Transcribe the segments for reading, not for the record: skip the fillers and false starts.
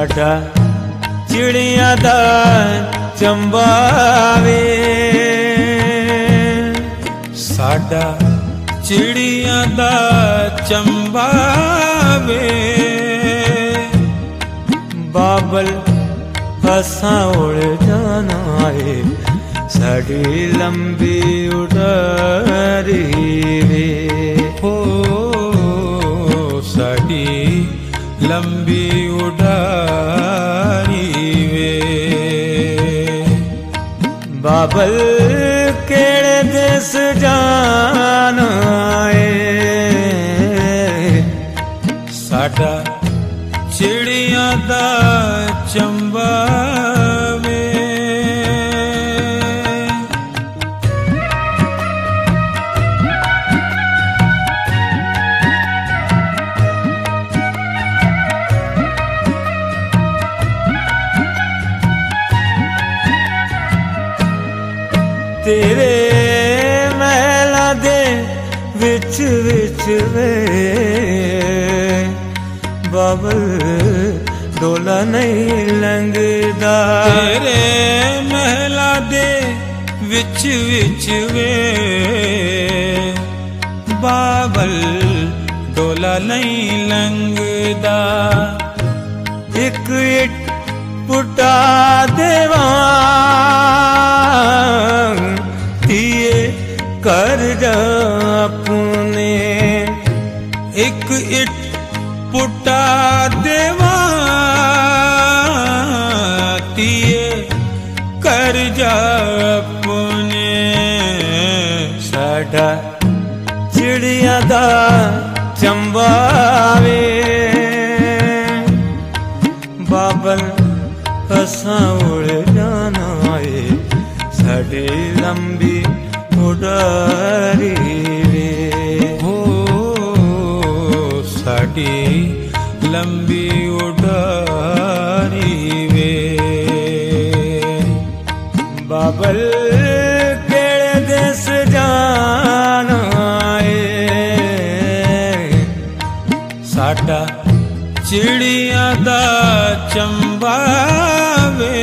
साडा चिड़िया दा चंबा वे, साडा चिड़िया दा चंबा वे। बाबल असां उड़ जाना है, साड़ी लंबी उड़ारी वे। हो साड़ी लंबी उड़ारी वे। बाबल केड़े देश जाना है, साडा चिड़िया दा चंबा वे। तेरे महला दे विच विच वे, बाबल डोला नहीं लंघदा। तेरे महला दे विच विच वे, बाबल डोला नहीं लंघदा। एक इट पुटा देवा तिए कर जा अपने, एक इट पुटा देवा तिए कर जा अपने। साडा चिड़िया दा चंबा वे, बाबल असां उड़ जाना है, साड़ी लंबी उड़ारी वे। हो साड़ी लंबी उड़ारी वे। बाबल केड़े देश जाना है, साडा चिड़िया दा चंबा वे।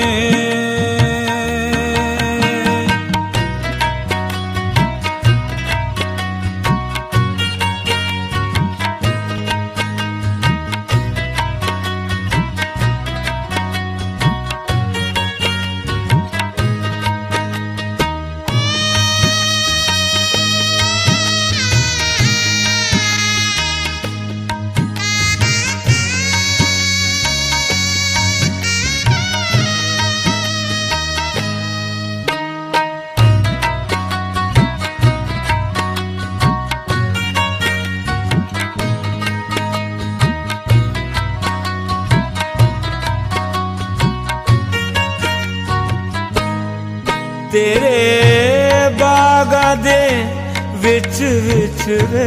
तेरे बागा दे विच विच वे,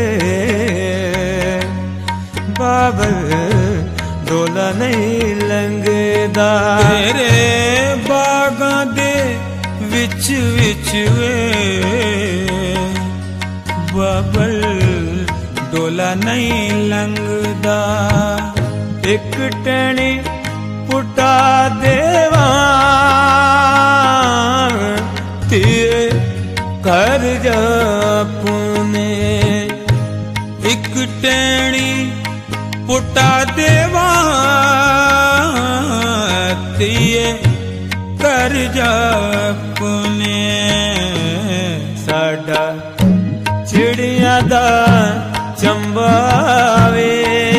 बाबल डोला नहीं लंघदा। तेरे बागा दे विच विच वे, बाबल डोला नहीं लंघदा। एक टहनी पुटा देवा तिए कर जा अपने, एक टहनी पुटा देवा तिए कर जा अपने। साडा चिड़िया दा चंबा वे,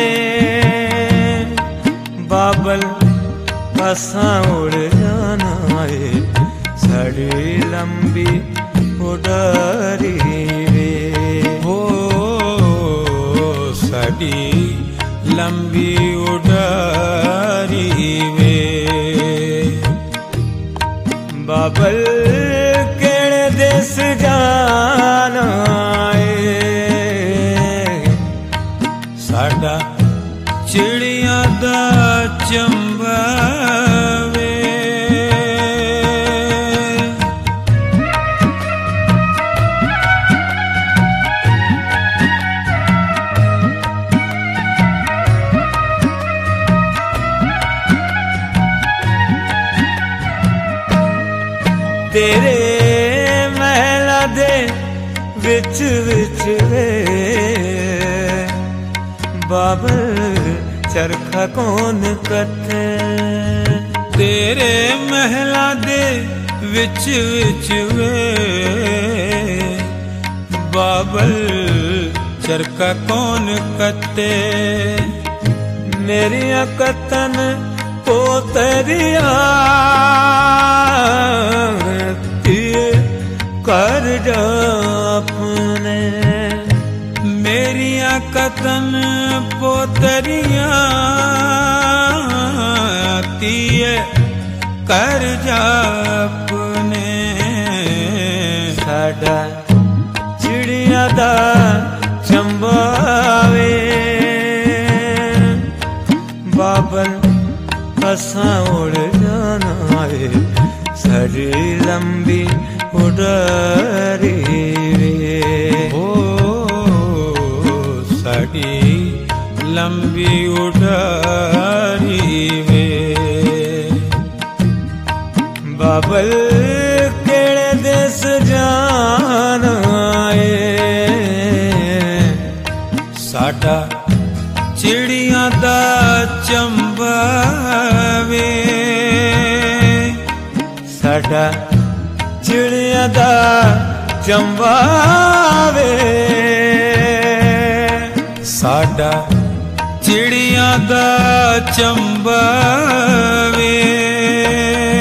बाबल असां उड़ जाना है, साड़ी लंबी उड़ारी वे। हो साड़ी लंबी उड़ारी वे। बाबल केड़े देश जाना है, साडा चिड़िया दा चंबा वे। तेरे महला दे विच विच वे बाबल चरखा कौन कथे। तेरे महला दे विच विच वे बाबल चरखा कौन कते। मेरिया कतन पोतरिया कर जा अपने। मेरिया कतन पोतरिया तीए कर जा अपने। साडा चिड़िया दा चंबावे बाबल असा उड़ जाना है। साड़ी लंबी उड़ारी वे ओ साड़ी लंबी उड़ारी वे। बाबल केड़े देश जाना है। साडा चिड़िया दा चंबा वे साडा चिड़िया दा चंबा वे। साडा चिड़िया दा चंबा वे।